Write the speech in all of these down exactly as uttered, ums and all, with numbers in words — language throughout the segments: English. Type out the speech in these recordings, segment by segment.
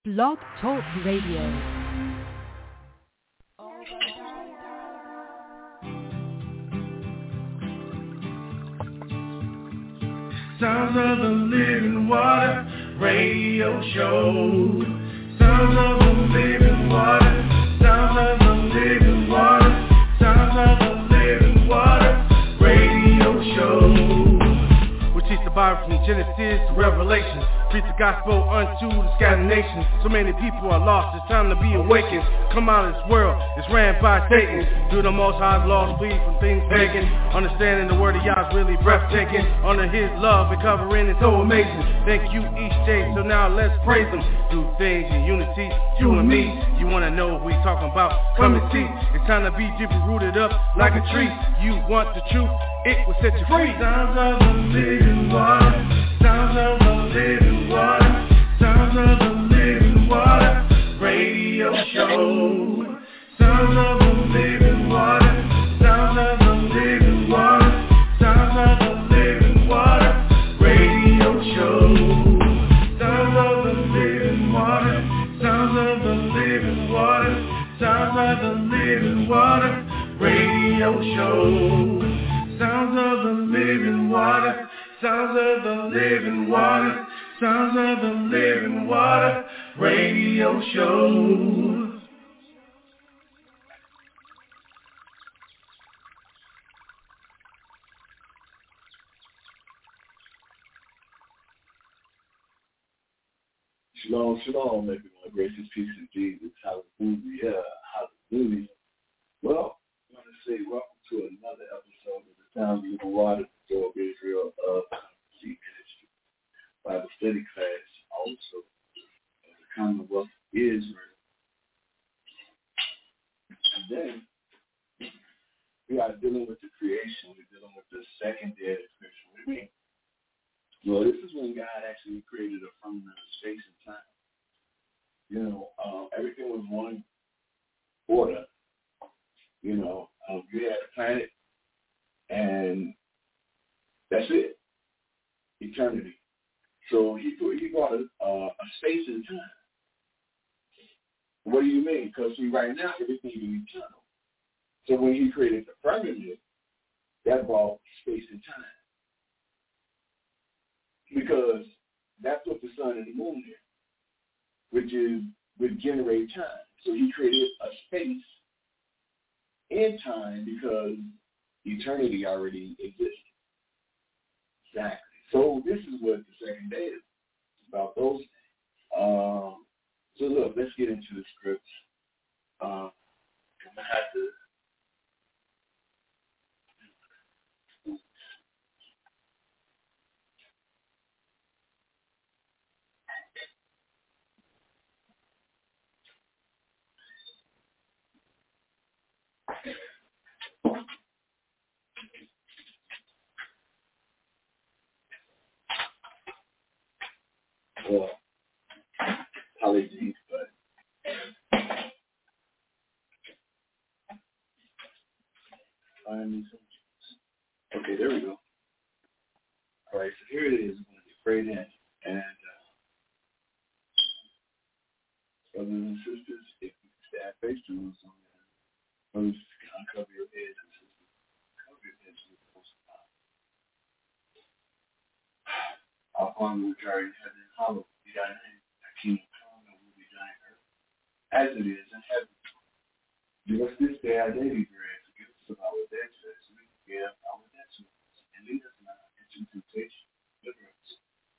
Blog Talk Radio. Sounds of the Living Water Radio Show. Sounds of the Living Water. Sounds of the Living Water. Sounds of the Living Water Radio Show. We teach the Bible from Genesis to Revelation. Preach the gospel unto the scattered nations. So many people are lost, it's time to be awakened. Come out of this world, it's ran by Satan. Through the Most High's laws, flee from things pagan. Understanding the word of Yah is really breathtaking. Under his love and covering is so amazing. Thank you each day, so now let's praise him. Do things in unity, you and me. You wanna know who we talking about? Come and see. It's time to be deeply rooted up like a tree. You want the truth, it will set you free. Sounds of the living water. Sounds of the living water. Sounds of the living water radio show. Sounds of the living water. Sounds of the living water. Sounds of the living water radio show. Sounds of the living water. Sounds of the living water. Sounds of the living water radio show. Sounds of the living water. Sounds of the living water. Sounds of the living water radio show. Shalom, shalom, everyone. Gracious peace of Jesus. Hallelujah. Hallelujah. Well, I want to say welcome to another episode of the Sound of the Water, the Door of Israel of Sea Ministry Bible Study Class, also of the Commonwealth of Israel. And then we are dealing with the creation. We're dealing with the second day of the creation. What do you mean? Well, this is when God actually created a firmament of space and time. You know, uh, everything was one order. You know, um, you had a planet, and that's it. Eternity. So he put, he brought a, uh, a space and time. What do you mean? Because see, right now everything is eternal. So when he created the firmament, that brought space and time. Because that's what the sun and the moon is, which is would generate time. So he created a space in time because eternity already exists. Exactly. So this is what the second day is about. Those things. Um, so look, let's get into the scripts. Um, I'm gonna have to. Well, apologies, but find me some. Okay, there we go. All right, so here it is. I'm going to get right in. And uh, brothers and sisters, if you stand face to us on that, brothers, uncover your heads and sisters. Cover your heads with the most high. Our Father which art in heaven, hallowed be thy name. Thy kingdom come, thy will be done in earth, as it is in heaven. Give us this day our daily bread. Forgive us of our debts as we forgive our debtors. And lead us not into temptation, but deliver us.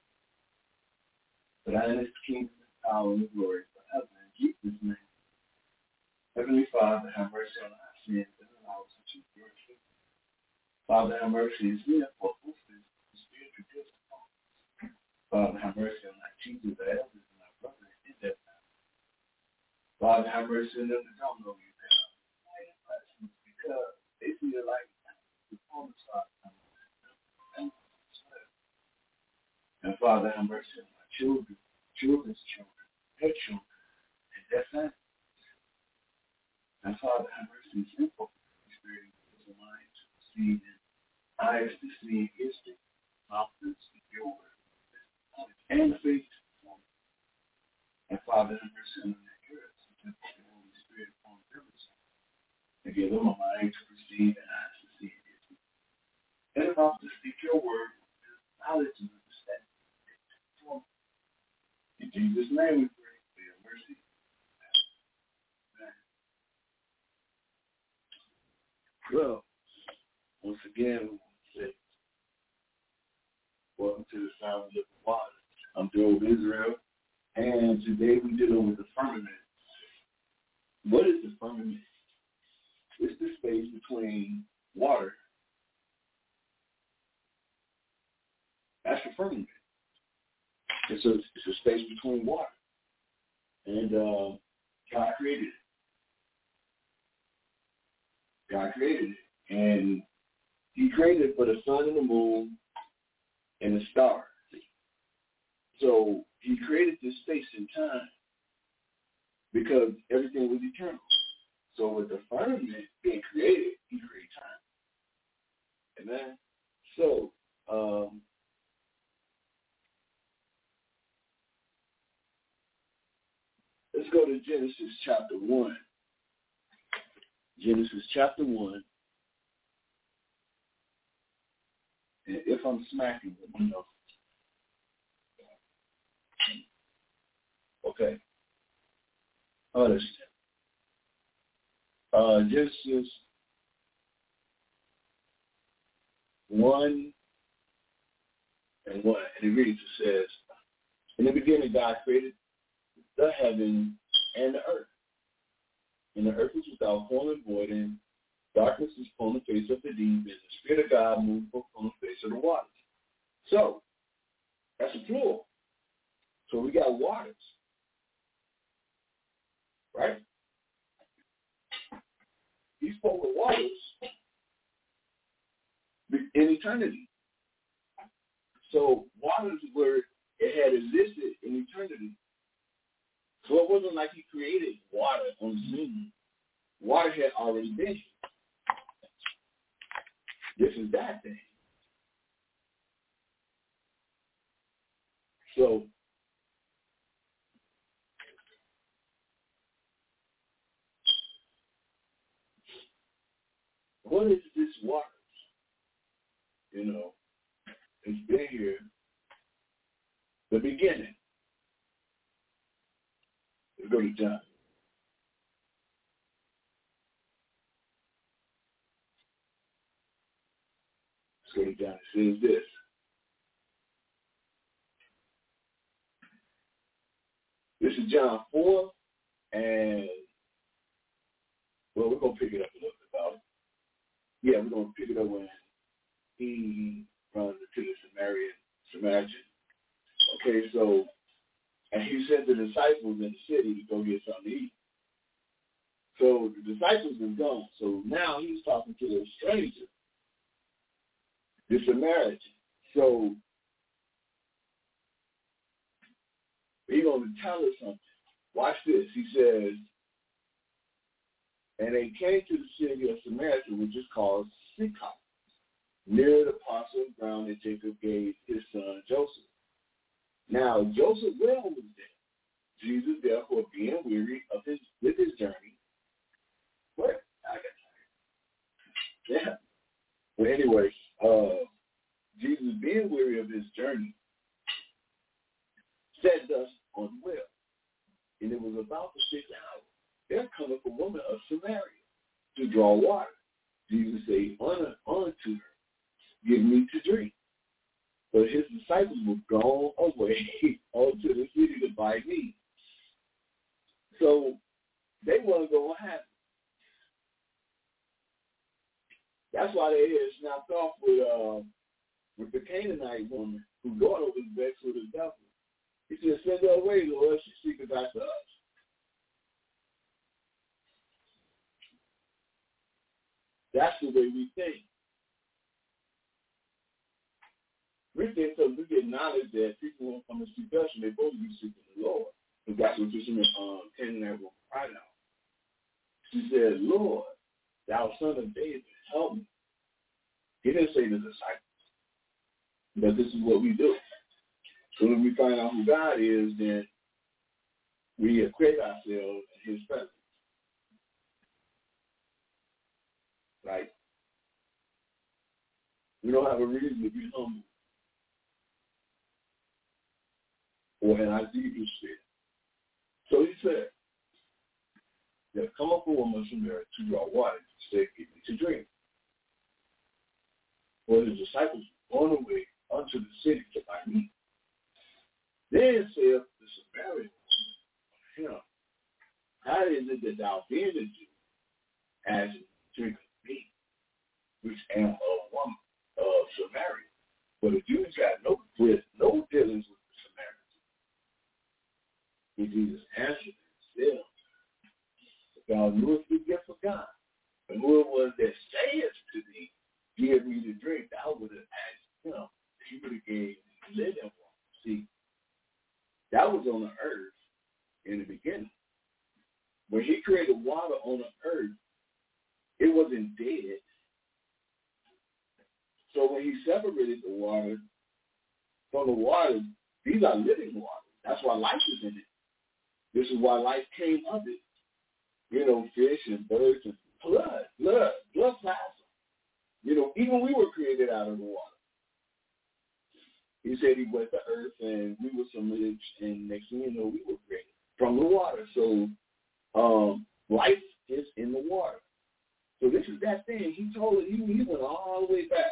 For thine is the kingdom, the power, and the glory forever. In Jesus' name. Heavenly Father, have mercy on our sins and allow us to your kingdom. Father, have mercy on me for offenses and spiritual gifts. Father, have mercy on our teachers, our elders, and our brothers in that time. Father, have mercy on them that don't know you, God. Because they see the light before the start. And Father, have mercy on our children, children's children, their children, and their families. And Father, have mercy on simple spirit, the mind to see and eyes to see and ears to mouth to speak your word. And faith And Father, have mercy on their ears, and put the Holy Spirit upon their lips, and give them a mind to perceive and eyes to see it. And a mouth to speak your word, knowledge and understanding. In Jesus' name we pray for your mercy. Amen. Well, once again, we want to say, welcome to the Sound of Living Water. I'm Joe Israel, and today we're dealing with the firmament. What is the firmament? It's the space between water. That's the firmament. It's a, it's a space between water. And uh, God created it. God created it. And he created it for the sun and the moon and the stars. So he created this space and time because everything was eternal. So with the firmament being created, he created time. Amen? So, um, let's go to Genesis chapter one. Genesis chapter one. And if I'm smacking, let me know. Okay. Oh, that's uh, Genesis one and one. And it reads, it says, in the beginning God created the heaven and the earth. And the earth was without form and void, and darkness was upon the face of the deep, and the Spirit of God moved upon the face of the waters. So, that's a plural. So we got waters. Right? He spoke of waters in eternity. So waters were, it had existed in eternity. So it wasn't like he created water on the scene. Water had already been here. This is that thing. So what is this water? You know, it's been here. The beginning. Let's go to John. Let's go to John. It says this. This is John four, and, well, we're going to pick it up a little bit about it. Yeah, we're going to pick it up when he runs into the Samaritan, Samaritan. Okay, so, and he sent the disciples in the city to go get something to eat. So the disciples are gone. So now he's talking to the stranger, the Samaritan. So he's going to tell us something. Watch this. He says, and they came to the city of Samaria, which is called Sychar, near the parcel of ground that Jacob gave his son Joseph. Now Joseph well was there. Jesus, therefore, being weary of his with his journey. What? I got tired. Yeah. Well, anyway, uh, Jesus, being weary of his journey, sat thus on the well, and it was about the sixth hour. There cometh a woman of Samaria to draw water. Jesus said, Honor unto her, give me to drink. But his disciples were gone away unto the city to buy meat. So they wasn't going to happen. That's why they had snapped off with uh, with the Canaanite woman whose daughter was vexed with the devil. He said, send her away, Lord, she seeketh after us. That's the way we think. We think because we get knowledge that people won't come and seek us, and they're supposed to be seeking the Lord. Because that's what this um, Canaanite woman cried out. She said, Lord, thou son of David, help me. He didn't say the disciples. But this is what we do. So when we find out who God is, then we equate ourselves in his presence. Right? We don't have a reason to be humble or in our deepest spirit. So he said, there come up a woman from there to draw water. He said, give me to drink. For his disciples were gone away unto the city to buy meat. Then saith the Samaritan to him, how is it that thou being a Jew, as drink of me, which am a woman of Samaria? For the Jews got no with no dealings with the Samaritans. And Jesus answered and said, thou knewest the gift of God, and who it was that saith to thee, give me to drink, thou would have asked him. He would have gave living water. See, that was on the earth in the beginning. When he created water on the earth, it wasn't dead. So when he separated the water from the water, these are living waters. That's why life is in it. This is why life came of it. You know, fish and birds and blood, blood, blood plasma. You know, even we were created out of the water. He said he wet the earth and we were submerged, and next thing you know, we were created from the water. So um, life is in the water. So this is that thing. He told it, he, he went all the way back.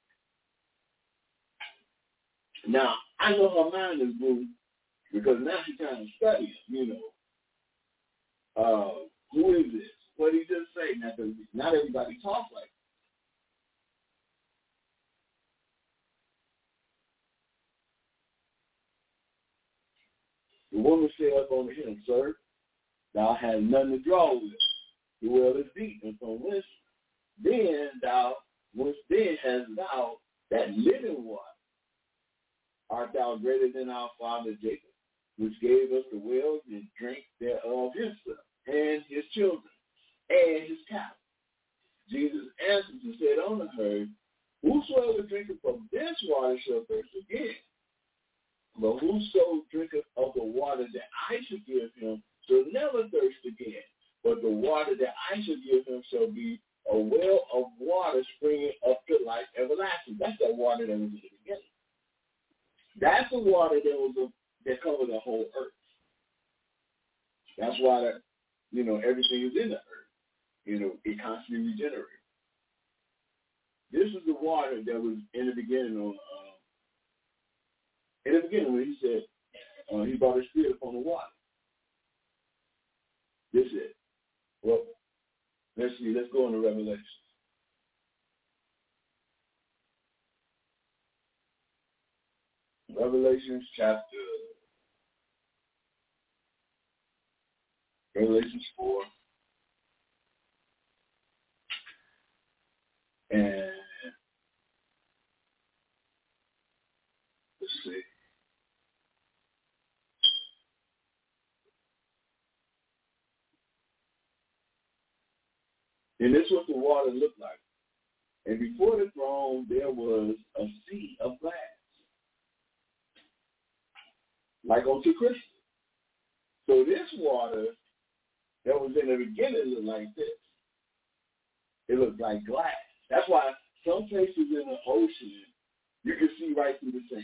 Now, I know her mind is moving because now she's trying to study it, you know. Uh, who is this? What did he just say? Now, not everybody talks like that. The woman said up unto him, sir, thou hast none to draw with. The well is deep, and from whence then thou, whence then hast thou that living water? Art thou greater than our father Jacob, which gave us the wells and drank thereof himself, and his children, and his cattle? Jesus answered and said unto her, whosoever drinketh from this water shall thirst again. But whoso drinketh of the water that I shall give him shall never thirst again. But the water that I shall give him shall be a well of water springing up to life everlasting. That's that water that was in the beginning. That's the water that was a, that covered the whole earth. That's why that, you know, everything is in the earth. You know, it constantly regenerates. This is the water that was in the beginning. On uh, in the beginning, when he said uh, he brought his spirit upon the water. This is it. Well, let's see. Let's go into Revelation. Revelation chapter, Revelation four, and let's see. And this is what the water looked like. And before the throne, there was a sea of glass, like unto crystal. So this water that was in the beginning looked like this. It looked like glass. That's why some places in the ocean, you can see right through the sand.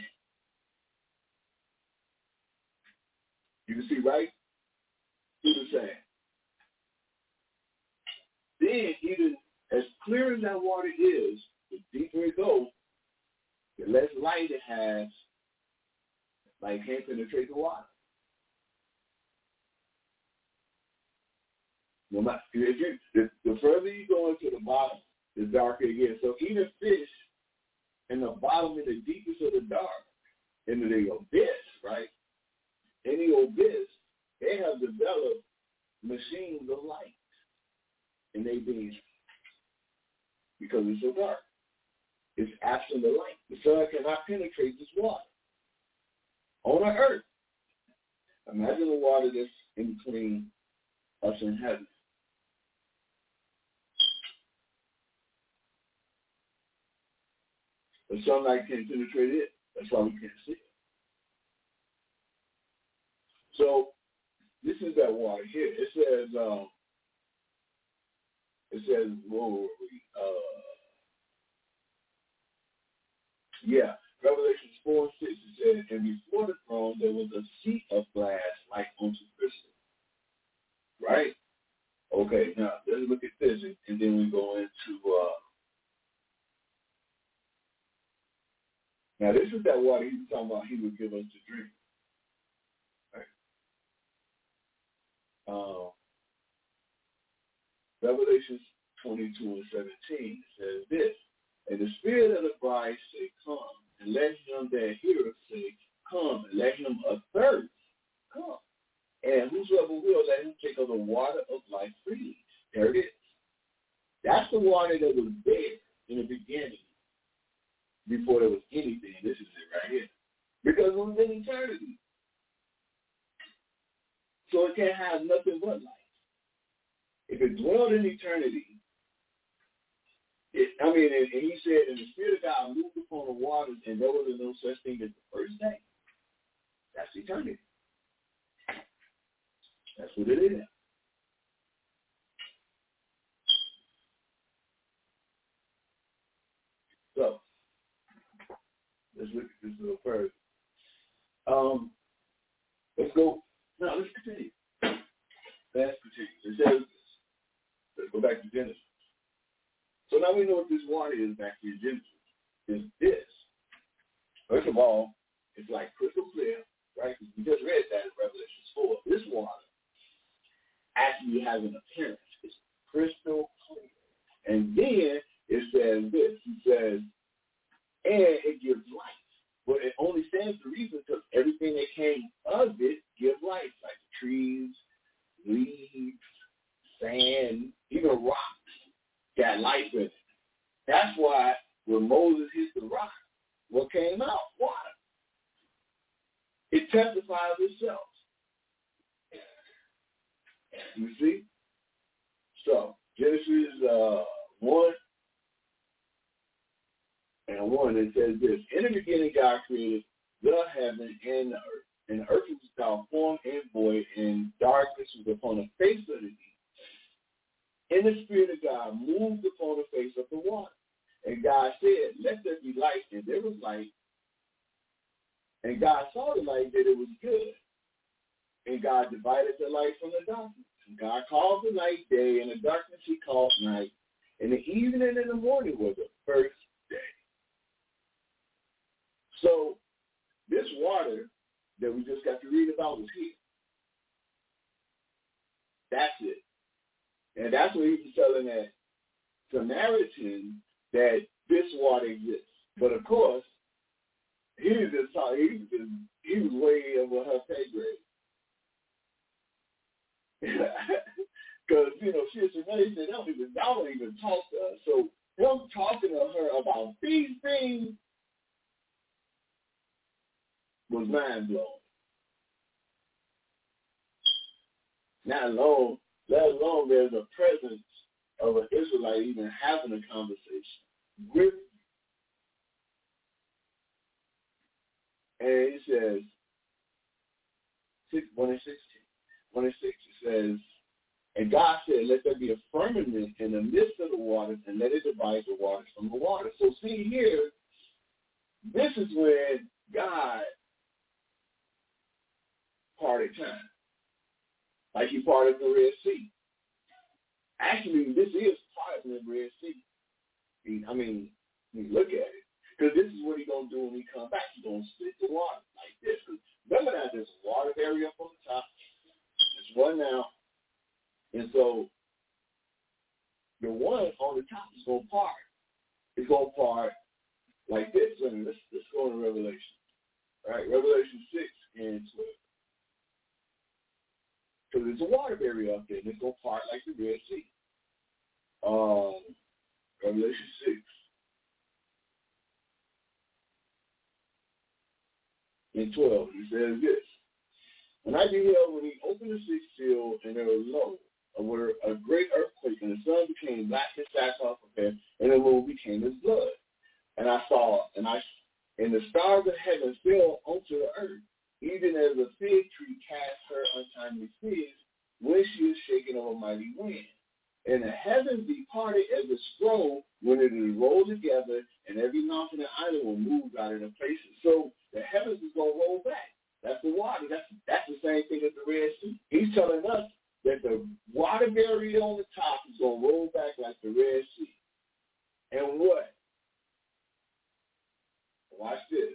You can see right through the sand. Then, even as clear as that water is, the deeper it goes, the less light it has, like can't penetrate the water. No matter, if you, the, the further you go into the bottom, the darker it gets. So even fish in the bottom, in the deepest of the dark, in the abyss, right? In the abyss, they have developed machines of light. And they being, because it's so dark. It's absent of light. The sun cannot penetrate this water on the earth. Imagine the water that's in between us and heaven. The sunlight can't penetrate it. That's why we can't see it. So this is that water here. It says, um, it says, whoa, whoa, whoa, uh, yeah, Revelation four and six, it says, and before the throne there was a seat of glass like unto crystal. Right? Okay, now let's look at this, and, and then we go into, uh, now this is that water he was talking about he would give us to drink. Right? Um, Revelation twenty-two and seventeen says this, and the Spirit of the bride say, come, and let him that heareth say, come, and let him athirst come. And whosoever will, let him take of the water of life freely. There it is. That's the water that was there in the beginning, before there was anything. This is it right here. Because it was in eternity. So it can't have nothing but life. If it dwelled in eternity, it, I mean, and, and he said, and the Spirit of God moved upon the waters, and there was no such thing as the first day. That's eternity. That's what it is. So, let's look at this a little further. Um, let's go. No, let's continue. Let's continue. It says, let's go back to Genesis. So now we know what this water is back in Genesis. Is this. First of all, it's like crystal clear, right? We just read that in Revelation four. This water actually has an appearance. It's crystal clear. And then it says this. It says, and it gives life. But it only stands to reason because everything that came of it gives life, like the trees, leaves, sand, even rocks got life in it. That's why when Moses hit the rock, what came out? Water. It testifies itself. You see? So, Genesis uh, one and one, it says this. In the beginning, God created the heaven and the earth. And the earth was without form and void, and darkness was upon the face of the deep. And the Spirit of God moved upon the face of the water. And God said, let there be light, and there was light. And God saw the light that it was good. And God divided the light from the darkness. And God called the light day, and the darkness he called night. And the evening and the morning was the first day. So this water that we just got to read about was here. That's it. And that's what he was telling that Samaritan that this water exists. But of course, he was just he was just, he was way over her pay grade. Because, you know, she was amazing. They don't even, y'all don't even talk to her. So him talking to her about these things was mind blowing. Not alone, let alone there's a presence of an Israelite even having a conversation with you. And he says, six, one and sixteen. One and six, it says, and God said, let there be a firmament in the midst of the waters, and let it divide the waters from the water. So see here, this is when God parted time. Like he parted the Red Sea. Actually, this is parting the Red Sea. I mean, you look at it. Because this is what he's going to do when he comes back. He's going to split the water like this. Remember that there's a water area up on the top. There's one now. And so the one on the top is going to part. It's going to part like this. So let's, let's go to Revelation. All right, Revelation six and twelve. Because there's a water barrier up there, and it's going to part like the Red Sea. Um, Revelation six. And twelve, he says this. And I beheld when he opened the sixth seal, and there was lo, a, a great earthquake, and the sun became black as sackcloth of hair, and the moon became as blood. And I saw, and I, and the stars of heaven fell onto the earth, even as a fig tree cast her untimely fig, when she is shaken of a mighty wind. And the heavens departed as a scroll when it is rolled together, and every mountain and island will move out of their places. So the heavens is going to roll back. That's the water. That's, that's the same thing as the Red Sea. He's telling us that the water barrier on the top is going to roll back like the Red Sea. And what? Watch this.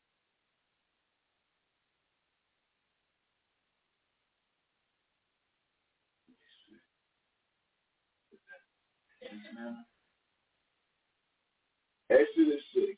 Exodus six.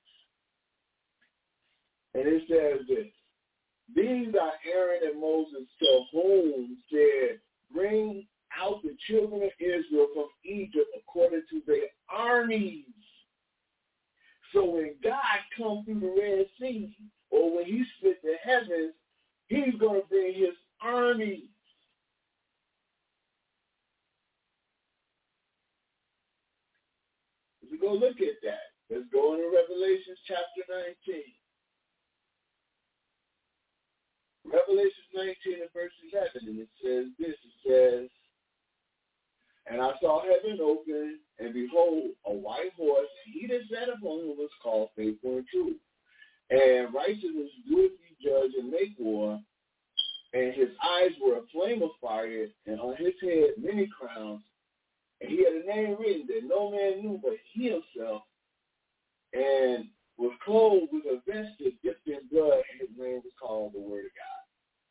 And it says this. These are Aaron and Moses to whom said, bring out the children of Israel from Egypt according to their armies. So when God comes through the Red Sea, or when he split the heavens, he's going to bring his armies. If we go look at that, let's go into Revelation chapter nineteen. Revelation nineteen and verse eleven, and it says this, it says, and I saw heaven open, and behold, a white horse, and he that sat upon him was called Faithful and True. And righteousness doeth he judge and make war, and his eyes were a flame of fire, and on his head many crowns, and he had a name written that no man knew but he himself, and was clothed with a vesture dipped in blood, and his name was called the Word of God.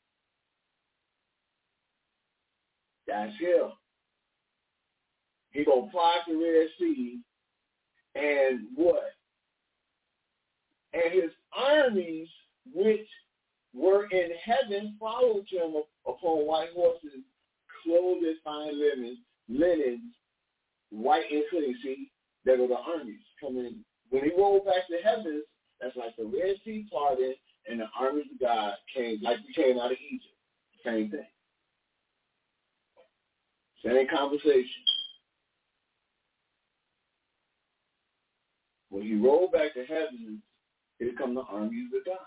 That's him. He gonna part the Red Sea, and what? And his armies, which were in heaven, followed him upon white horses, clothed in fine linen, linens, white and clean. See, there were the armies coming. When he rolled back to heavens, that's like the Red Sea parted, and the armies of God came, like we came out of Egypt. Same thing. Same conversation. When he rolled back to heaven, here come the armies of God.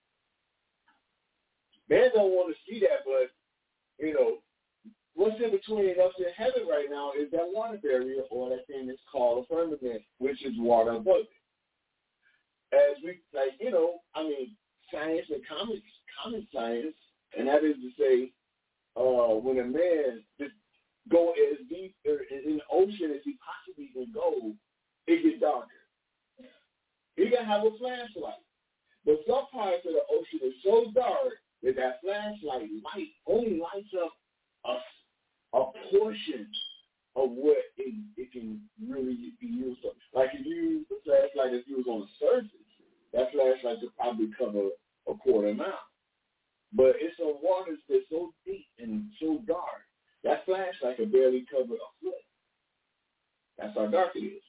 Man don't want to see that, but, you know, what's in between us and heaven right now is that water barrier, or that thing that's called a firmament, which is water above it. As we, like, you know, I mean, science and common, common science, and that is to say, uh, when a man just go as deep in the ocean as he possibly can go, it gets darker. He got to have a flashlight. But some parts of the ocean is so dark that that flashlight light only lights up a, a portion of what it, it can really be used for. Like if you use the flashlight, if you was on the surface, that flashlight could probably cover a quarter mile. But it's some waters that's so deep and so dark, that flashlight could barely cover a foot. That's how dark it is.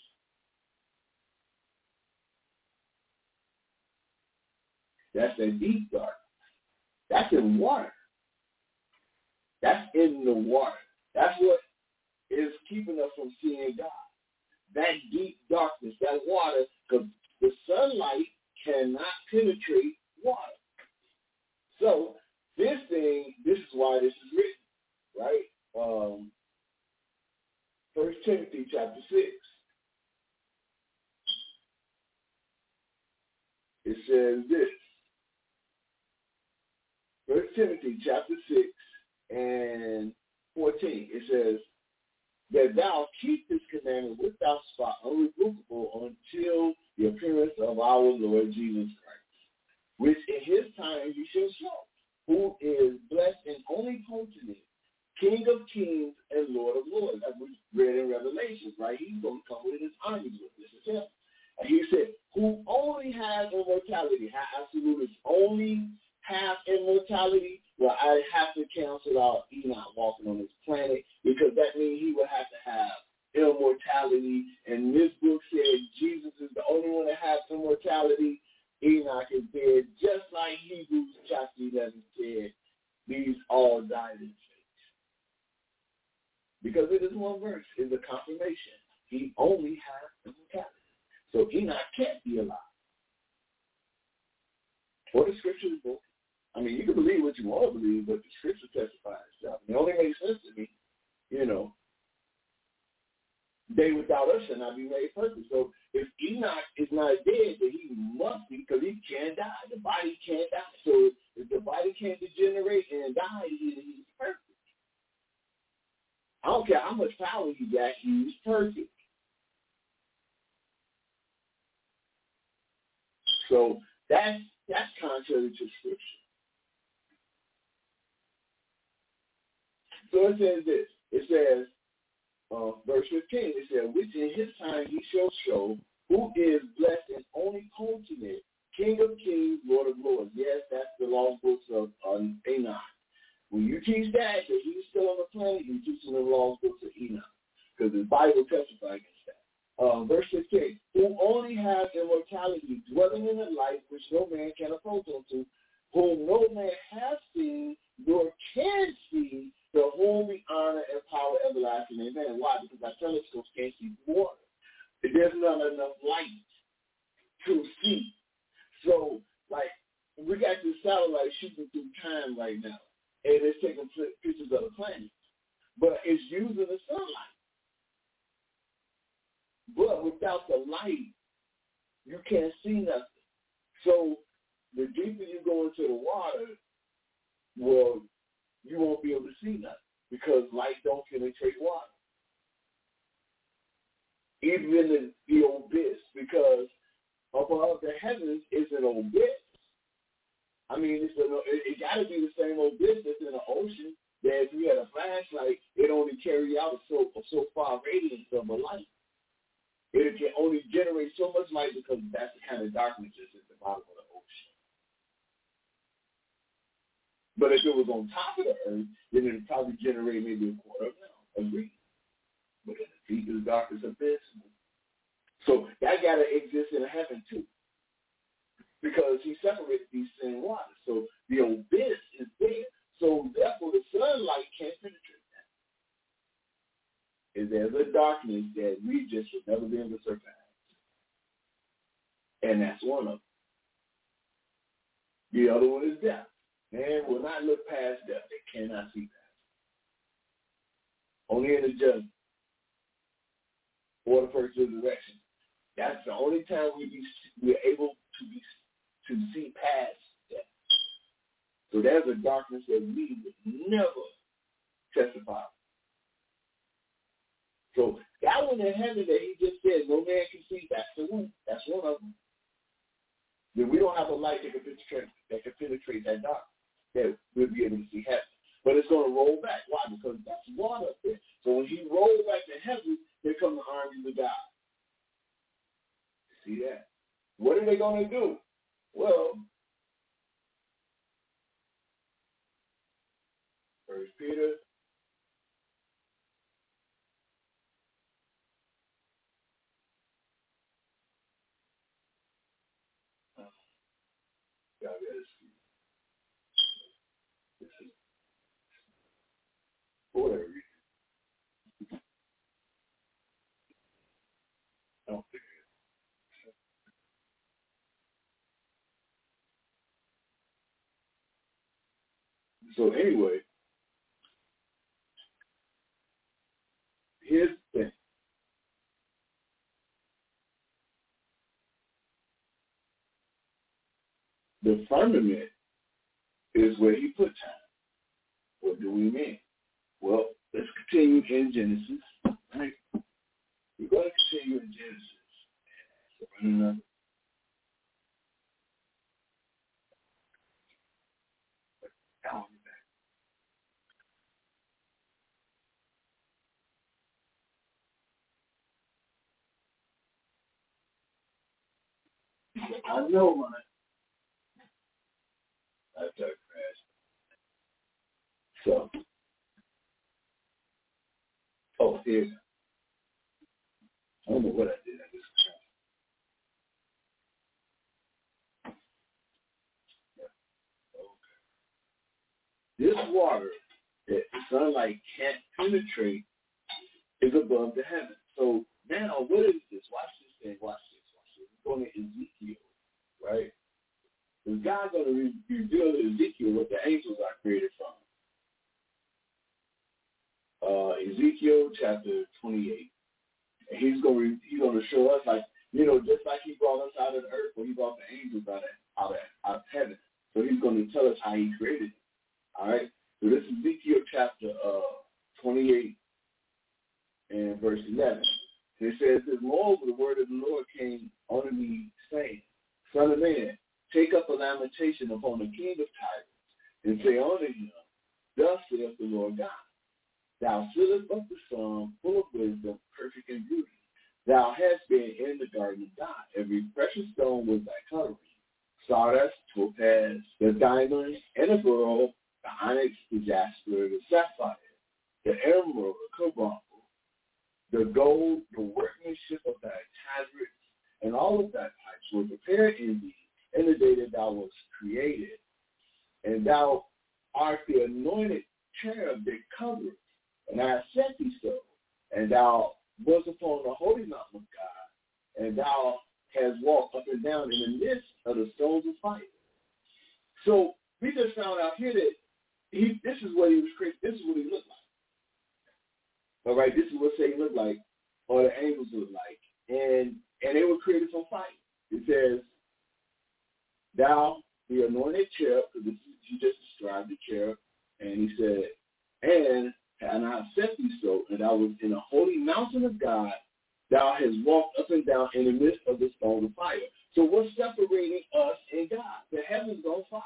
That's the deep dark. That's in water. That's in the water. That's what is keeping us from seeing God. That deep darkness, that water, because the sunlight cannot penetrate water. So this thing, this is why this is written, right? Um, First Timothy chapter six. It says this. First Timothy chapter six and fourteen. It says that thou keep this commandment without spot, unrebukable, until the appearance of our Lord Jesus Christ, which in his time he shall show, who is blessed and only potent, King of kings and Lord of lords, as we read in Revelation, right? He's going to come with his armies with this is him. And he said, who only has immortality, has absolute, only have immortality. Well, I have to cancel out Enoch walking on this planet, because that means he would have to have immortality. And this book said Jesus is the only one that has immortality. Enoch is dead, just like Hebrews chapter eleven said, these all died in faith. Because it is one verse, is a confirmation. He only has immortality. So Enoch can't be alive. For the scripture is broken. I mean, you can believe what you want to believe, but the scripture testifies itself. And it only makes sense to me, you know. They without us shall not be made perfect. So if Enoch is not dead, then he must be, because he can't die. The body can't die. So if the body can't degenerate and die, he, he's perfect. I don't care how much power he got, he's perfect. So that's that's contrary to scripture. So it says this. It says, uh, verse fifteen, it says, which in his time he shall show who is blessed and only continent, King of kings, Lord of lords. Yes, that's the lost books of um, Enoch. When you teach that, that he's still on the planet, you teach him the lost books of Enoch, because the Bible testifies against that. Uh, verse fifteen, who only has immortality, dwelling in a life which no man can approach unto, whom no man has seen, nor can see, the whom be honor and power everlasting. Amen. Why? Because our telescopes can't see water. There's not enough light to see. So, like, we got this satellite shooting through time right now, and it's taking pictures of the planet, but it's using the sunlight. But without the light, you can't see nothing. So the deeper you go into the water, well, you won't be able to see nothing because light don't penetrate water. Even in the, the abyss, because above the heavens is an abyss. I mean, it's a, it, it got to be the same abyss that's in the ocean. That if you had a flashlight, it only carry out a so, a so far radiance of a light. It can only generate so much light because that's the kind of darkness that's at the bottom of the ocean. But if it was on top of the earth, then it would probably generate maybe a quarter of an hour. But in the deepest, darkest abyss. So that got to exist in heaven too. Because he separated these same waters. So the abyss is there. So therefore the sunlight can't penetrate that. Is there's a darkness that we just will never be able to surpass. And that's one of them. The other one is death. Man will not look past death. They cannot see past it. Only in the judgment or the first resurrection. That's the only time we be we're able to be to see past death. So there's a darkness that we would never testify. So that one in heaven that he just said, no man can see, that's the one. That's one of them. Then we don't have a light that can penetrate that can penetrate that dark, that we'll be able to see heaven. But it's going to roll back. Why? Because that's water up there. So when he rolls back to heaven, here come the armies of God. See that? What are they going to do? Well, First Peter. God, this is for whatever reason. I don't think it is. So anyway, here's the thing. The firmament is where he put time. What do we mean? Well, let's continue in Genesis. Right? We're going to continue in Genesis. So running up. Down back. I know, man. That's our crash. So, oh, here. I don't know what I did. I just This water that the sunlight can't penetrate is above the heavens. So now, what is this? Watch this thing. Watch this. Watch this. We're going to Ezekiel, right? God's going to re- reveal to Ezekiel what the angels are created from. Uh, Ezekiel chapter twenty-eight. And he's going to he's going to show us, like, you know, just like he brought us out of the earth, or he brought the angels out of, out of, out of heaven. So he's going to tell us how he created it. All right? So this is Ezekiel chapter uh, twenty-eight and verse eleven. It says, moreover, the word of the Lord came unto me, saying, Son of man, take up a lamentation upon the king of Tyre, and say unto him, Thus saith the Lord God, Thou sittest up the sun, full of wisdom, perfect in beauty. Thou hast been in the garden of God. Every precious stone was thy covering. Sardust, topaz, the diamond, and the beryl, the onyx, the jasper, the sapphire, the emerald, the cobalt, the gold, the workmanship of thy tabrets, and all of thy pipes were prepared in thee in the day that thou wast created. And thou art the anointed cherub that covereth, and I have set thee so. And thou wast upon the holy mountain of God, and thou hast walked up and down in the midst of the stones of fire. So we just found out here that he, this is what he was created. This is what he looked like. All right, this is what Satan looked like, or the angels looked like, and and they were created from fire. It says, "Thou, the anointed cherub," because this is, he just described the cherub, and he said, "And and I have set thee so, and thou was in a holy mountain of God. Thou hast walked up and down in the midst of the stones of fire." So what's separating us and God? The heavens on fire.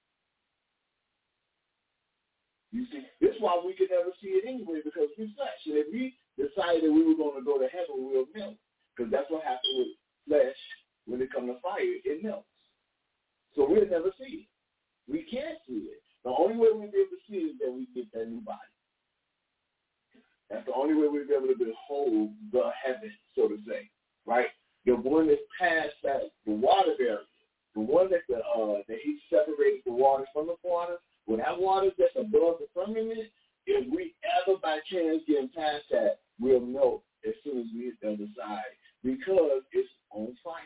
You see, this is why we can never see it anyway, because we're flesh. And if we decided that we were going to go to heaven, we'll melt. Because that's what happens with flesh when it comes to fire. It melts. So we'll never see it. We can't see it. The only way we'll be able to see it is that we get that new body. That's the only way we'll be able to behold the heaven, so to say. Right? The one that's past that, the water barrier. The one that, the, uh, that he separated the waters from the water. When that water that's above the firmament, if we ever by chance get past that, we'll melt as soon as we hit the other side because it's on fire.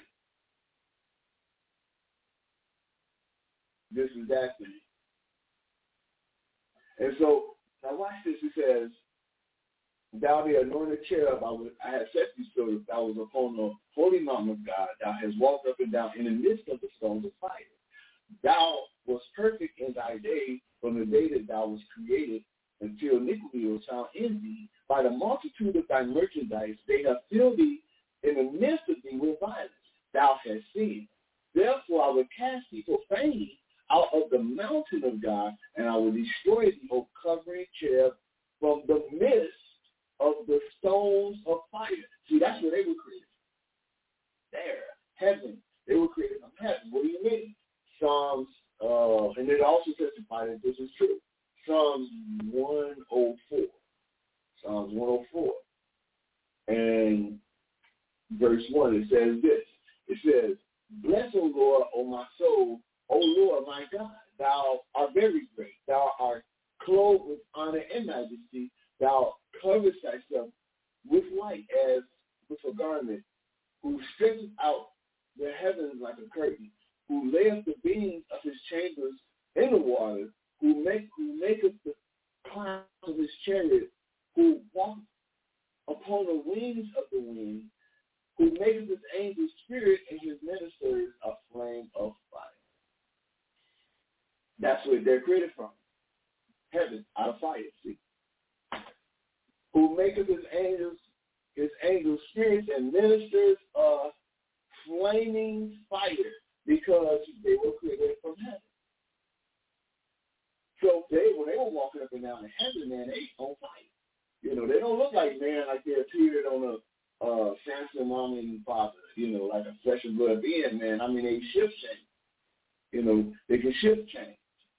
This is that thing. And so, now watch this. It says, Thou the anointed cherub, I, was, I have set thee so that thou was upon the holy mountain of God. Thou hast walked up and down in the midst of the stones of fire. Thou was perfect in thy day from the day that thou was created until iniquity was found in thee. By the multitude of thy merchandise, they have filled thee in the midst of thee with violence. Thou hast sinned. Therefore I will cast thee profanely out of the mountain of God, and I will destroy thee, O covering cherub, from the midst of the stones of fire. See, that's where they were created. There, heaven. They were created from heaven. What do you mean? Psalms, uh, and it also testifies that this is true. Psalms one oh four. Psalms one oh four. And verse one, it says this. It says, Bless, O Lord, O my soul, O Lord, my God. Thou art very great. Thou art clothed with honor and majesty. Thou coverest thyself with light as with a garment, who stretches out the heavens like a curtain, who layeth the beams of his chambers in the water, who make who maketh the clouds of his chariot, who walketh upon the wings of the wind, who maketh his angels spirit and his ministers a flame of fire. That's where they're created from. Heaven, out of fire, see. Who maketh his angels, his angels spirits and ministers of flaming fire, because they were created from heaven. So they, when they were walking up and down in heaven, man, they on fire. You know, they don't look like man like they appeared on a uh, Samson, mom and father. You know, like a flesh and blood being, man. I mean, they shift change. You know, they can shift change.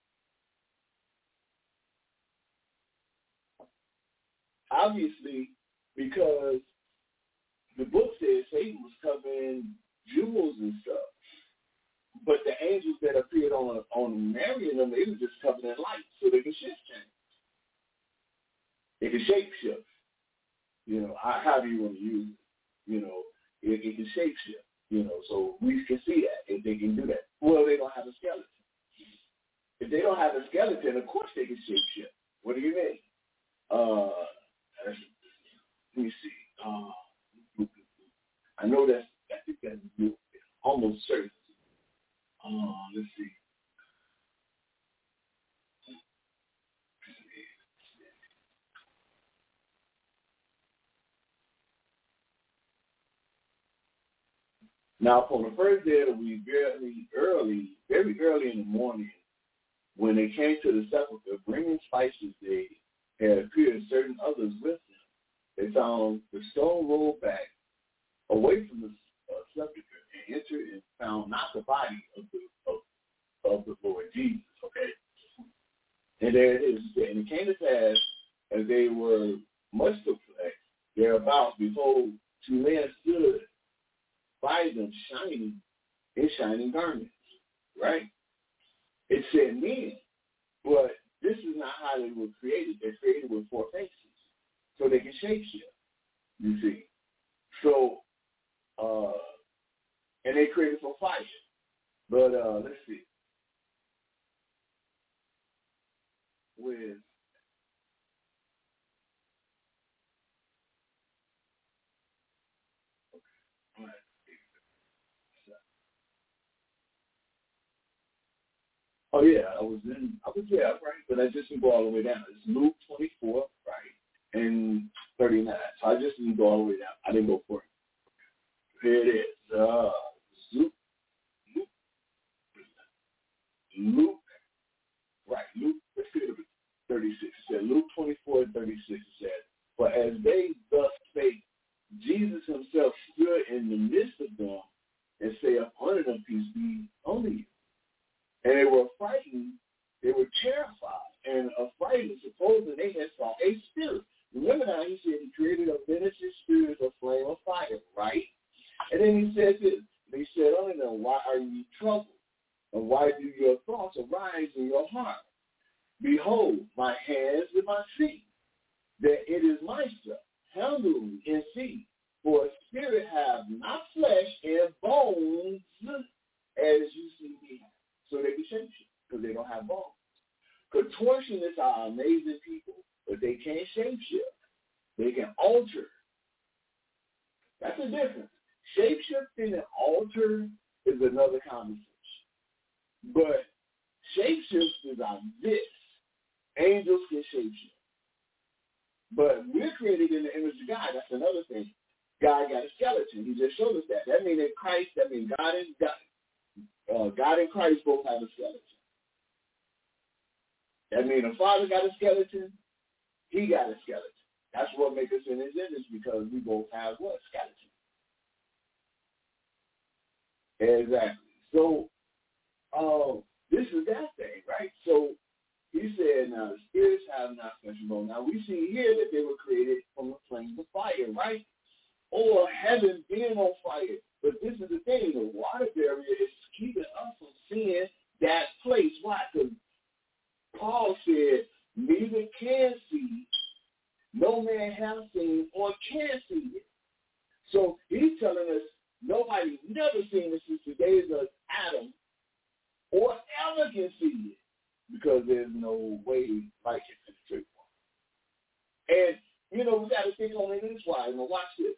Obviously, because the book says Satan was covering jewels and stuff. But the angels that appeared on on Mary and them, they were just covered in light, so they can shift change. They can shape shift. You know, how do you want to use it? You know, it, it can shape shift. You know, so we can see that if they can do that. Well, they don't have a skeleton. If they don't have a skeleton, of course they can shape shift. What do you mean? Uh, let me see. Uh, I know that's, I think that's almost certain. Uh, let's see. Now, for the first day of the week, very early, very early in the morning, when they came to the sepulchre, bringing spices, they had appeared certain others with them. They found the stone rolled back away from the uh, sepulchre and entered and found not the body of the of, of the Lord Jesus. Okay, and there it is. And it came to pass as they were much perplexed thereabout, behold, two men stood by them, shining in shining garments. Right? It said men, but this is not how they were created. They're created with four faces, so they can shapeshift. You see, so uh, and they created for fire. But uh, let's see, with okay. Oh yeah, I was in. I was yeah, right, but I just didn't go all the way down. It's Luke twenty-four, right, and thirty-nine. So I just didn't go all the way down. I didn't go for it. Here it is. Uh, Luke, Luke, Luke, right, Luke thirty-six. It said, Luke twenty-four and thirty-six said, "For as they thus spake, Jesus himself stood in the midst of them and said unto them, Peace be unto you. And they were frightened, they were terrified and affrighted, supposing they had saw a spirit." Remember now, he said he created a ministry spirit of flame of fire, right? And then he said this, they said unto them, "Why are ye troubled? And why do your thoughts arise in your heart? Behold, my hands and my feet, that it is myself. Handle me and see. For a spirit have not flesh and bones as you see me have." So they can change it because they don't have bones. Contortionists are amazing people, but they can't shapeshift. They can alter. That's the difference. Shapeshifting and alter is another conversation. But shapeshifters are this. Angels can shapeshift. But we're created in the image of God. That's another thing. God got a skeleton. He just showed us that. That means in Christ, that means God and God, uh, God and Christ both have a skeleton. That means the Father got a skeleton. He got a skeleton. That's what makes us in his image, because we both have what? Skeleton. Exactly. So uh, this is that thing, right? So he said, now the spirits have not flesh and bone. Now we see here that they were created from the flames of fire, right? Or heaven being on fire. But this is the thing, the water barrier is keeping us from seeing that place. Why? Because Paul said, neither can see, no man has seen or can see it. So he's telling us nobody never seen this since the days of Adam or ever can see it, because there's no way like it in the truth. And, you know, we got to think on it this way. Now watch this.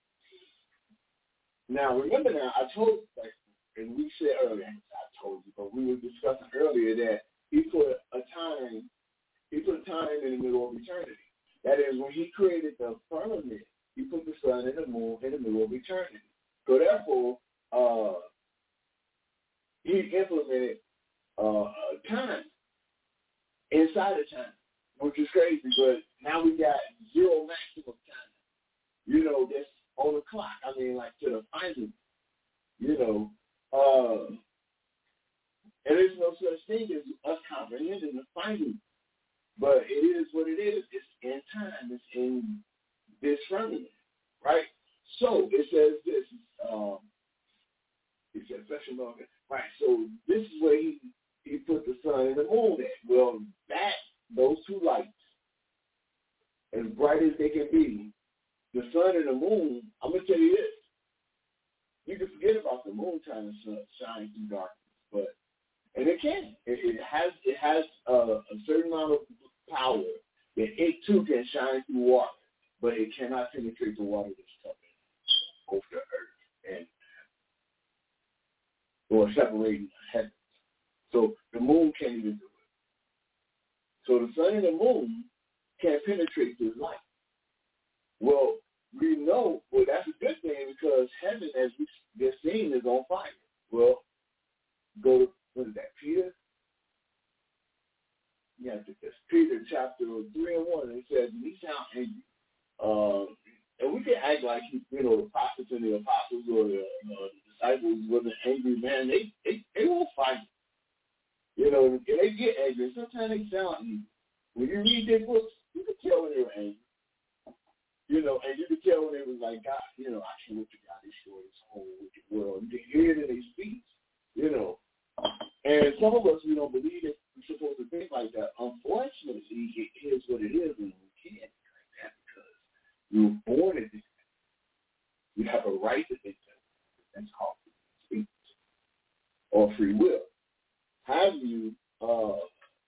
Now, remember now, I told, like, and we said earlier, I told you, but we were discussing earlier that he put a time, he put a time in the middle of eternity. That is, when he created the firmament, he put the sun and the moon in the middle of eternity. So therefore, uh, he implemented uh, time inside of time, which is crazy. But now we got zero maximum time. You know, that's on the clock. I mean, like to the final. You know, uh, and there's no such thing as us comprehending the final. But it is what it is. It's in time. It's in this firmament, right? So it says this. Um, it says special moment. Right. So this is where he, he put the sun and the moon at. Well, that those two lights, as bright as they can be, the sun and the moon. I'm gonna tell you this. you can forget about the moon trying to shine through darkness, but and it can. It, it has it has uh, a certain amount of power that it too can shine through water, but it cannot penetrate the water that's coming over the earth and or separating the heavens. So the moon can't even do it. So the sun and the moon can't penetrate this light. Well, we know, well, that's a good thing because heaven, as we just seen, is on fire. Well, go to, what is that, Peter? Yeah, it's Peter chapter three and one. And it says, we sound angry. Um, and we can act like, you know, the prophets and the apostles or the, uh, the disciples wasn't angry, man. They, they, they won't fight. You know, and they get angry. Sometimes they sound angry. When you read their books, you can tell when they were angry. You know, and you can tell when they was like, God, you know, I can't wait to God destroy this whole wicked world. You can hear it in their speech, you know. And some of us, we don't believe that we're supposed to think like that. Unfortunately, it is what it is, and we can't think like that because we were born in this. We have a right to think that. That's called speech or free will. Have you, uh,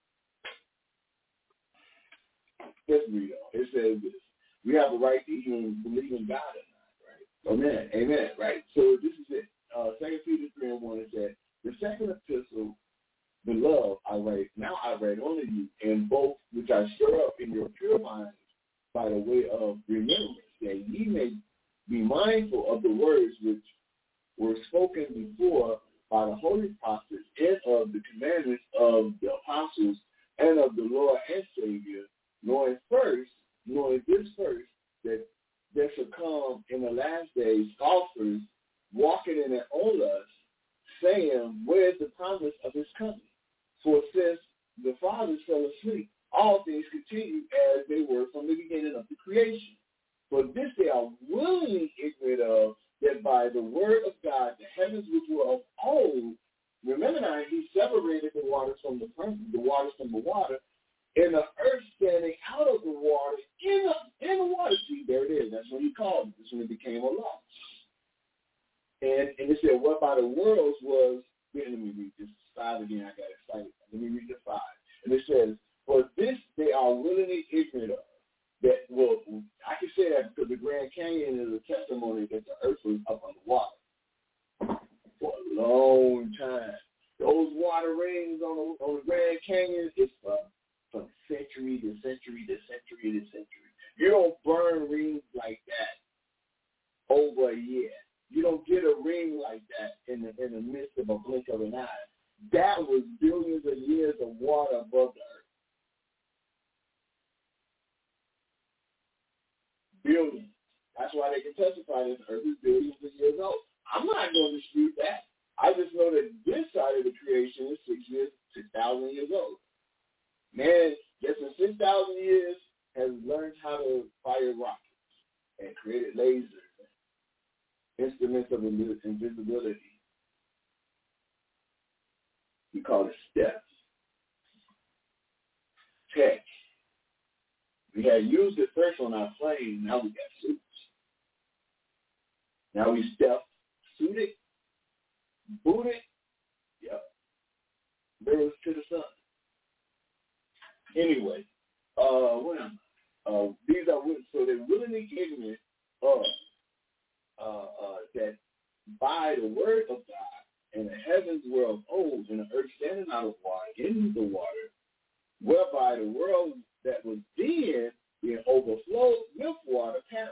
let's read on. It says this. We have a right to even believe in God or not, right? Amen. Amen. Right. So this is it. Uh, Second Peter three and one, it said, the second epistle, beloved, I write, now I write unto you, in both which I stir up in your pure minds by the way of remembrance, that ye may be mindful of the words which were spoken before by the holy prophets and of the commandments of the apostles and of the Lord and Savior, knowing first, knowing this first, that there shall come in the last days scoffers walking in their own lust, saying, where is the promise of his coming? For since the fathers fell asleep, all things continue as they were from the beginning of the creation. For this they are willingly ignorant of, that by the word of God the heavens which were of old, remember now, he separated the waters from the the waters from the water, and the earth standing out of the water in the in the water. See, there it is. That's what he called it. That's when it became a law. And and it said, what by the worlds was, let me read this five again, I got excited. Let me read the five. And it says, for this they are willingly ignorant of. That, well, I can say that because the Grand Canyon is a testimony that the earth was up on the water for a long time. Those water rings on the, on the Grand Canyon is from, from century to century to century to century. You don't burn rings like that over a year. You don't get a ring like that in the, in the midst of a blink of an eye. That was billions of years of water above the earth. Billions. That's why they can testify that the earth is billions of years old. I'm not going to dispute that. I just know that this side of the creation is six years, six thousand years old. Man, just in six thousand years has learned how to fire rockets and created lasers, instruments of invisibility. We call it steps. Tech. We had used it first on our plane. Now we got suits. Now we step suited, booted. Yep. Mirrors to the sun. Anyway, uh, what am I? Uh, these are so they're willingly ignorant of uh, uh, that by the word of God and the heavens were of old and the earth standing out of water in the water, whereby the world that was then being overflowed with water perished.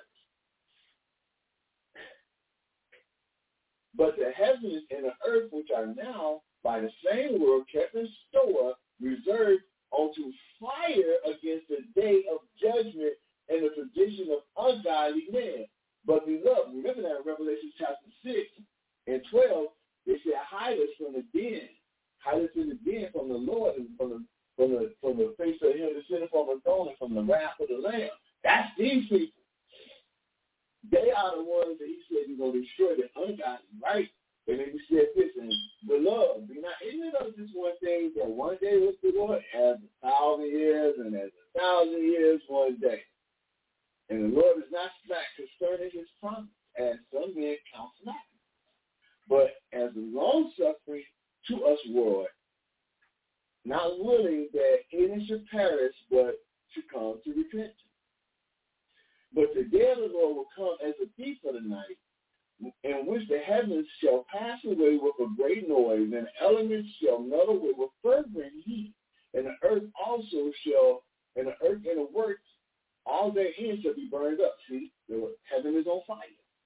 But the heavens and the earth, which are now by the same word kept in store, reserved unto fire against the day of judgment and the perdition of ungodly men. But beloved, remember that in Revelation chapter six and twelve, they said, hide us from the den. Hide us in the den from the Lord and from the From the from the face of him that sitteth on the throne and from the wrath of the Lamb. That's these people. They are the ones that he said he's going to destroy the ungodly, right? And then he said this, and beloved, be not ignorant of this one thing, that one day with the Lord as a thousand years, and as a thousand years one day. And the Lord is not slack concerning his promise, as some men count slackness, but as a long suffering to us ward, not willing that any should perish, but should come to repentance. But the day of the Lord will come as a thief of the night, in which the heavens shall pass away with a great noise, and the elements shall melt away with fervent heat, and the earth also shall, and the earth and the works, all therein shall be burned up. See, the heaven is on fire.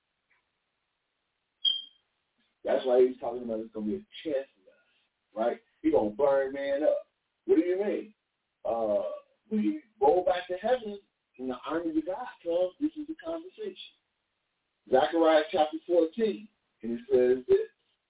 That's why he's talking about it's going to be a chest dust, right? He's going to burn man up. What do you mean? Uh, we go back to heaven, and the armies of God come. This is the conversation. Zechariah chapter fourteen, and it says this.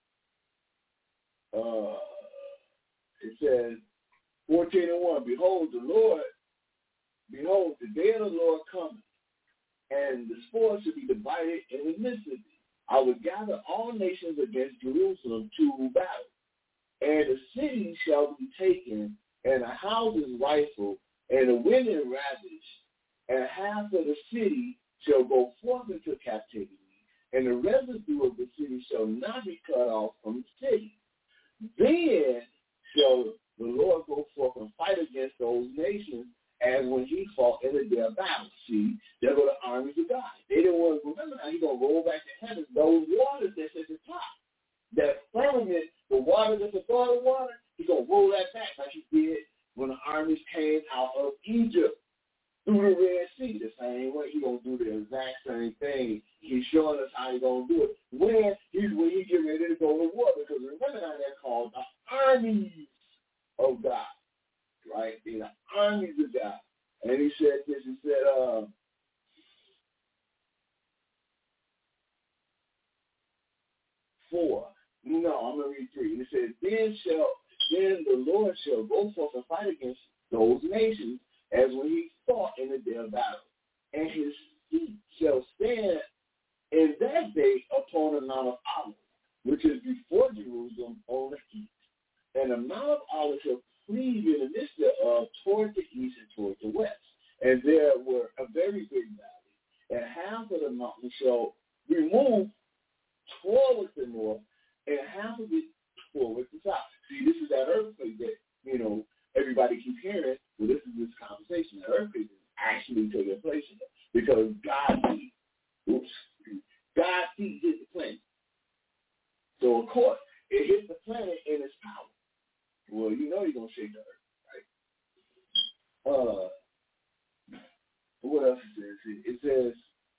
Uh, it says, fourteen and one, behold, the Lord, behold, the day of the Lord cometh, and the spoil shall be divided in the midst of thee. I will gather all nations against Jerusalem to battle, and the city shall be taken, and the houses rifled, and the women ravished, and half of the city shall go forth into captivity, and the residue of the city shall not be cut off from the city. Then shall the Lord go forth and fight against those nations as when he fought in the day of battle. See, there go the armies of God. They didn't want to remember now he's going to roll back to heaven. Those waters that's at the top, that firmament, the water that's above the water, he's going to roll that back like he did when the armies came out of Egypt through the Red Sea. The same way he's going to do the exact same thing. He's showing us how he's going to do it. When he's when he get ready to go to war, because remember now they're called the armies of God. Right? They're the armies of God. And he said this, he said, uh, four. No, I'm going to read three. And it says, then shall, then the Lord shall go forth and fight against those nations as when he fought in the day of battle. And his feet shall stand in that day upon the Mount of Olives, which is before Jerusalem on the east. And the Mount of Olives shall cleave in the midst of toward the east and toward the west. And there were a very big valley, and half of the mountain shall remove toward the north, and half of it toward the south. See, this is that earthquake that, you know, everybody keeps hearing. Well, this is this conversation. The earthquake is actually taking place in it because God feet, oops, God feet hit the planet. So, of course, it hit the planet in its power. Well, you know you're going to shake the earth, right? Uh, what else it says? It says,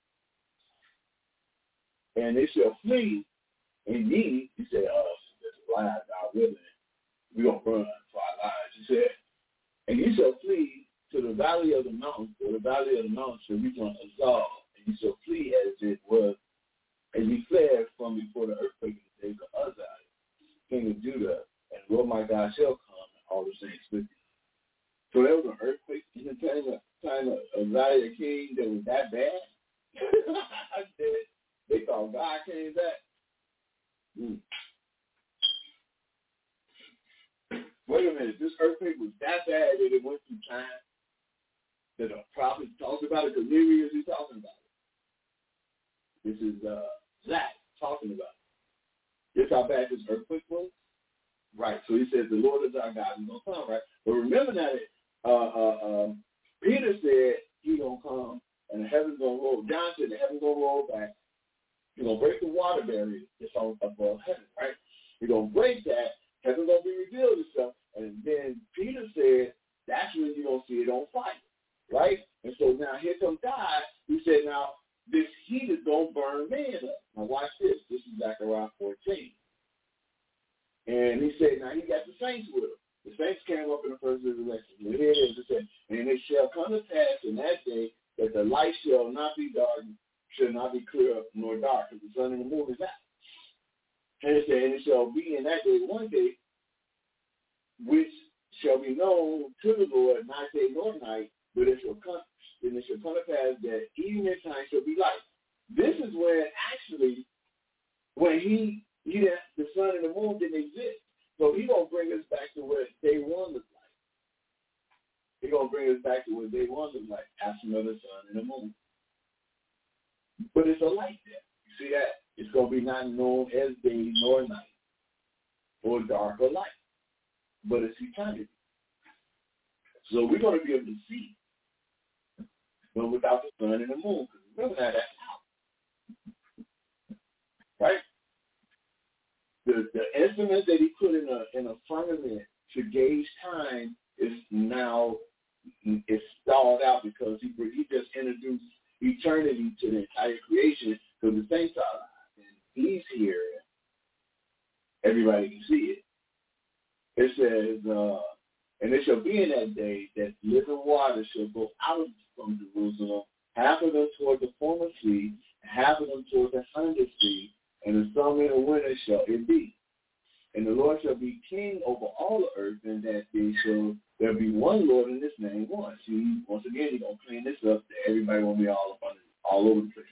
and they shall flee indeed. He said, uh, why God willing, we're going to run for our lives. He said, and you shall flee to the valley of the mountains, or the valley of the mountains shall become Azal, and you shall flee as it was, as he fled from before the earthquake in the days of Uzziah, king of Judah, and the Lord my God shall come, and all the saints with you. So there was an earthquake in the time of, time of Uzziah king that was that bad? I said, they thought God came back. Mm. Wait a minute, this earthquake was that bad that it went through time? That the prophet talked about it, because Miriam is talking about it. This is uh, Zach talking about it. This how bad this earthquake was? Right, so he says, the Lord is our God, he's going to come, right? But remember that uh, uh, uh, Peter said he's going to come, and the heaven's going to roll. John said the heaven's going to roll back. He's going to break the water barrier that's on above heaven, right? He's going to break that. Heaven's going to be revealed itself. And then Peter said, that's when you're going to see it on fire, right? And so now here comes God. He said, now, this heat is going to burn man up. Now watch this. This is Zechariah fourteen. And he said, now he got the saints with him. The saints came up in the first resurrection. And here it is. It said, and it shall come to pass in that day that the light shall not be dark, shall not be clear nor dark, because the sun and the moon is out. And it said, and it shall be in that day one day, which shall be known to the Lord, not day nor night, but it shall come, and it shall come to pass that evening time shall be light. This is when actually, when he, he the sun and the moon didn't exist. So he's going to bring us back to what day one was like. He's going to bring us back to what day one was like, after another sun and the moon. But it's a light there. You see that? It's going to be not known as day nor night, or dark or light, but it's eternity. So we're going to be able to see, but without the sun and the moon. Remember that, that's out. Right? The, the instruments that he put in a in a firmament to gauge time is now it's stalled out because he he just introduced eternity to the entire creation. Because the same time, and he's here, everybody can see it. It says, uh, and it shall be in that day that living water shall go out from Jerusalem, half of them toward the former sea, half of them toward the under sea, and the summer and the winter shall it be. And the Lord shall be king over all the earth, and that day shall there be one Lord in this name one. See, once again, he's going to clean this up. That everybody will be all up on it, all over the place.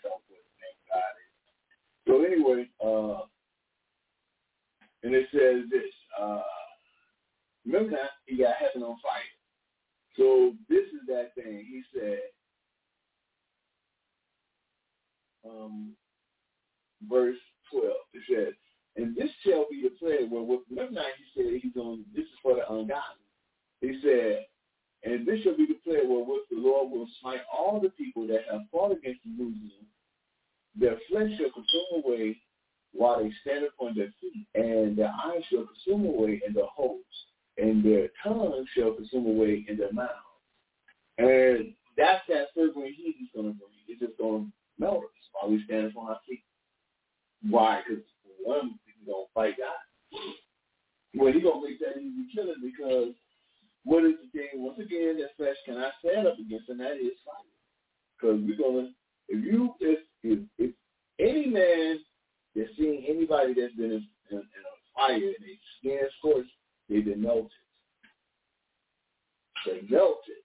So anyway, uh, and it says this. Uh, remember that he got heaven on fire. So this is that thing. He said, um, verse twelve. It says, and this shall be the plague. Well, with, remember now he said he's on. This is for the ungodly. He said, and this shall be the plague wherewith the Lord will smite all the people that have fought against Jerusalem. Their flesh shall consume away while they stand upon their feet, and their eyes shall consume away in their holes, and their tongues shall consume away in their mouths. And that's that fervent heat he's going to bring. It's just going to melt us while we stand upon our feet. Why? Because one, he's going to fight God. Well, he's going to make that easy killing because what is the thing? Once again, that flesh cannot stand up against, and that is fire. Because we're going to, if you, if, if, if any man that's seen anybody that's been in, in, in a fire and they skin scorched, they've been melted. They melted.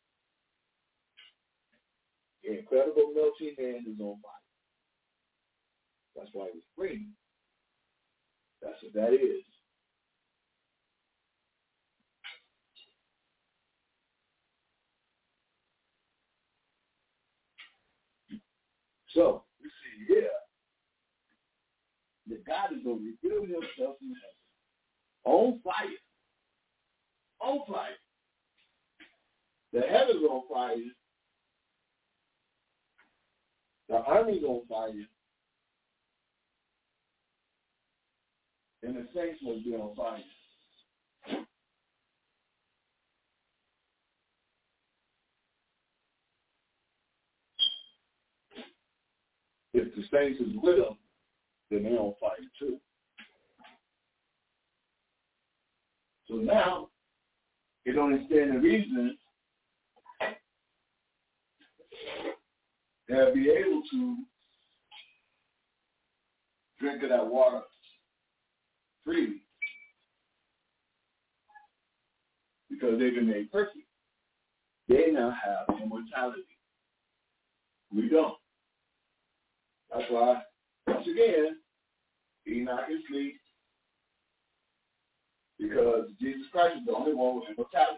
The incredible melting hand is on fire. That's why it was free. That's what that is. So, you see here that God is going to reveal himself in heaven. On fire. On fire. The heavens on fire. The army's on fire. And the saints must be on fire. If the saints is with them, then they're on fire too. So now, it only stand to reason they'll be able to drink of that water freely because they've been made perfect. They now have immortality. We don't. That's why, once again, Enoch is asleep because Jesus Christ is the only one with immortality.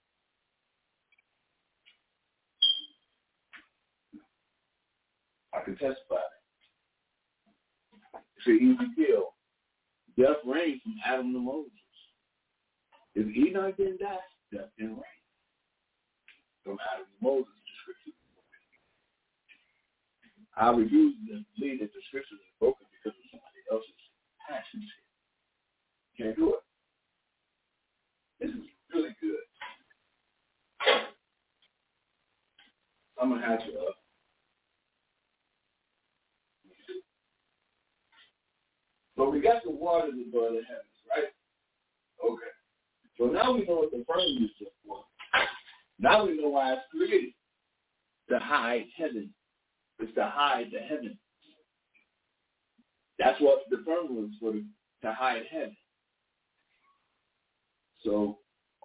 I can testify that. It's an easy kill. Death reigned from Adam to Moses. If Enoch didn't die, death didn't reign. From Adam to Moses, the scripture. I refuse to believe that the scriptures are broken because of somebody else's passions. Can't do it. This is really good. I'm going to hatch it up. But we got the waters above the heavens, right? Okay. So now we know what the firmament is for. Now we know why it's created. To hide heaven. It's to hide the heaven. That's what the firmament is for, to hide heaven. So,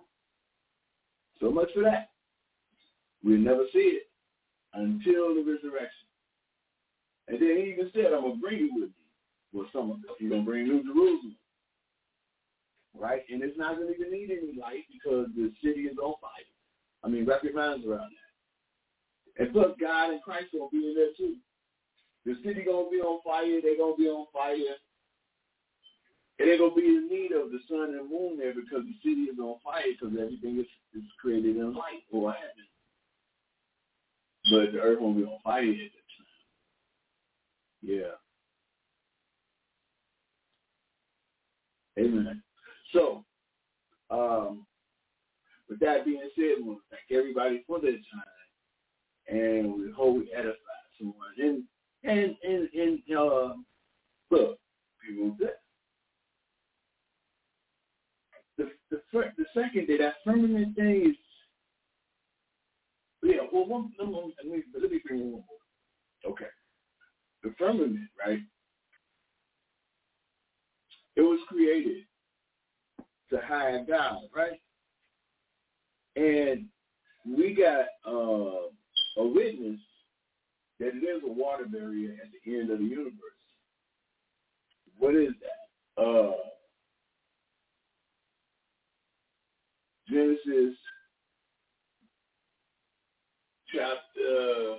so much for that. We'll never see it until the resurrection. And then he even said, I'm going to bring you with me. Well, some of them. He's going to bring New Jerusalem. Right? And it's not going to even need any light because the city is on fire. I mean, wrap your minds around that. And plus, God and Christ will be in there too. The city gonna be on fire. They gonna be on fire. It ain't gonna be in need of the sun and moon there because the city is on fire because everything is, is created in light or heaven. But the earth won't be on fire at that time. Yeah. Amen. So, um, with that being said, we want to thank everybody for their time, and we hope we edify someone. And and and and uh, look, people, the the the, first, the second day, that firmament thing is, yeah. Well, one, let me let me let me bring one more. Okay, the firmament, right? It was created to hide God, right? And we got uh, a witness that there's a water barrier at the end of the universe. What is that? Uh, Genesis chapter,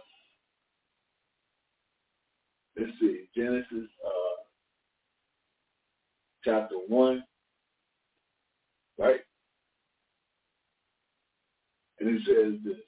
let's see, Genesis uh, chapter one, right? And it says this.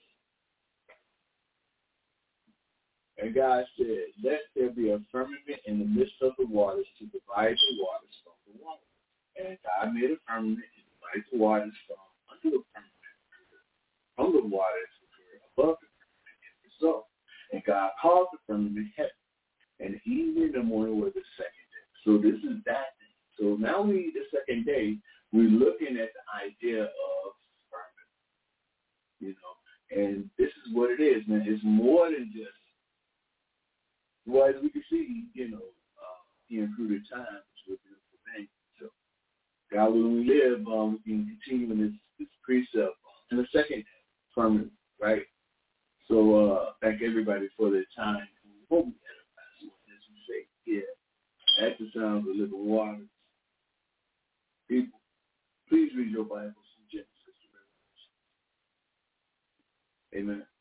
And God said, let there be a firmament in the midst of the waters to divide the waters from the water. And God made a firmament to divide the waters from under the firmament, from the waters which were above the firmament and the result. And God called the firmament heaven. And the evening and the morning were the second day. So this is that thing. So now we, the second day, we're looking at the idea of firmament. You know, and this is what it is, man. It's more than just, well, as we can see, you know, uh, he included time, which is a beautiful thing. So, God willing we live, um, we can continue in this, this precept in the second firmament, right? So, uh, thank everybody for their time. We hope we edify someone, as we say, yeah, at the sound of the living waters. People, please read your Bibles from Genesis to Revelation. Amen.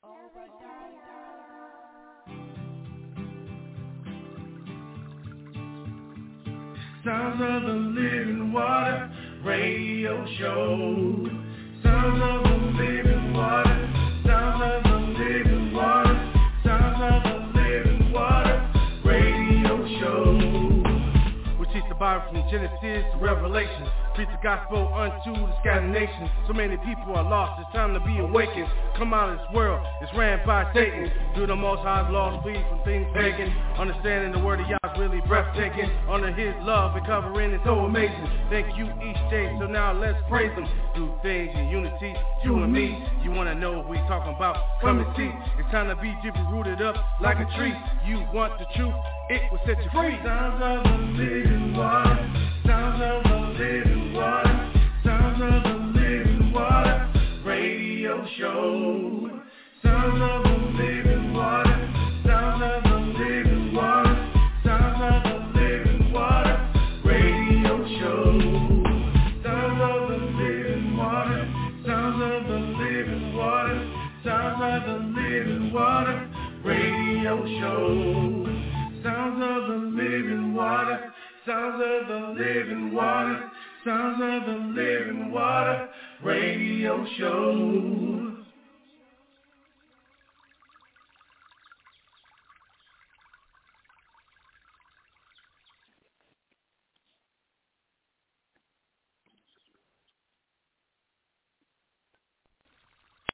Sounds of the Living Water Radio Show. Sounds of the Living Water. Sounds of the Living Water. Sounds of the Living Water Radio Show. We teach the Bible from Genesis to Revelation. Preach the gospel unto the scattered nations. So many people are lost, it's time to be awakened. Come out of this world, it's ran by Satan. Through the Most High's laws, flee from things pagan. Understanding the word of Yah's really breathtaking. Under his love and covering is so amazing. Thank you each day, so now let's praise him. Do things in unity, you and me. You wanna know what we talking about? Come and see. It's time to be deeply rooted up like a tree. You want the truth, it will set you free. Sounds of the living water. Sounds of the living water. Sounds of the living water radio show. Sounds of the living water. Sounds of the living water. Sounds of the living water radio show. Sounds of the living water. Sounds of the living water. Sounds of the living water radio show. Sounds of the living water. Sounds of the living water. Sounds of the living water radio show.